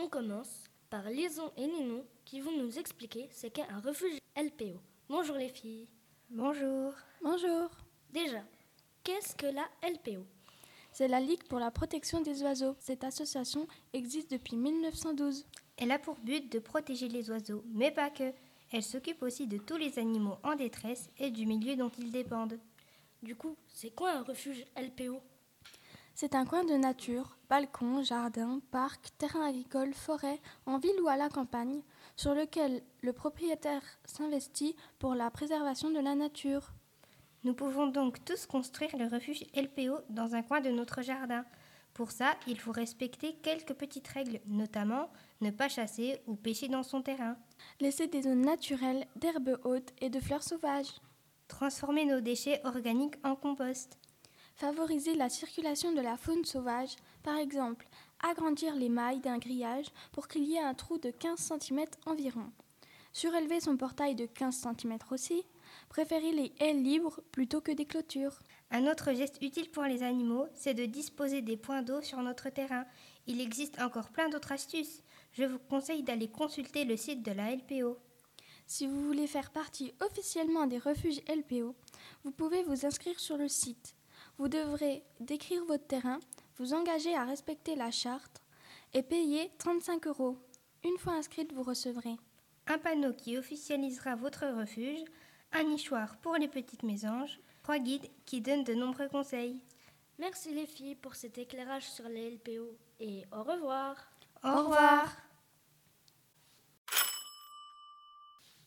On commence par Lison et Ninon qui vont nous expliquer ce qu'est un refuge LPO. Bonjour les filles. Bonjour. Bonjour. Déjà, qu'est-ce que la LPO ? C'est la Ligue pour la protection des oiseaux. Cette association existe depuis 1912. Elle a pour but de protéger les oiseaux, mais pas que. Elle s'occupe aussi de tous les animaux en détresse et du milieu dont ils dépendent. Du coup, c'est quoi un refuge LPO ? C'est un coin de nature, balcon, jardin, parc, terrain agricole, forêt, en ville ou à la campagne, sur lequel le propriétaire s'investit pour la préservation de la nature. Nous pouvons donc tous construire le refuge LPO dans un coin de notre jardin. Pour ça, il faut respecter quelques petites règles, notamment ne pas chasser ou pêcher dans son terrain. Laisser des zones naturelles, d'herbes hautes et de fleurs sauvages. Transformer nos déchets organiques en compost. Favoriser la circulation de la faune sauvage, par exemple, agrandir les mailles d'un grillage pour qu'il y ait un trou de 15 cm environ. Surélever son portail de 15 cm aussi. Préférer les haies libres plutôt que des clôtures. Un autre geste utile pour les animaux, c'est de disposer des points d'eau sur notre terrain. Il existe encore plein d'autres astuces. Je vous conseille d'aller consulter le site de la LPO. Si vous voulez faire partie officiellement des refuges LPO, vous pouvez vous inscrire sur le site. Vous devrez décrire votre terrain, vous engager à respecter la charte et payer 35 €. Une fois inscrite, vous recevrez un panneau qui officialisera votre refuge, un nichoir pour les petites mésanges, 3 guides qui donnent de nombreux conseils. Merci les filles pour cet éclairage sur les LPO et au revoir. Au revoir.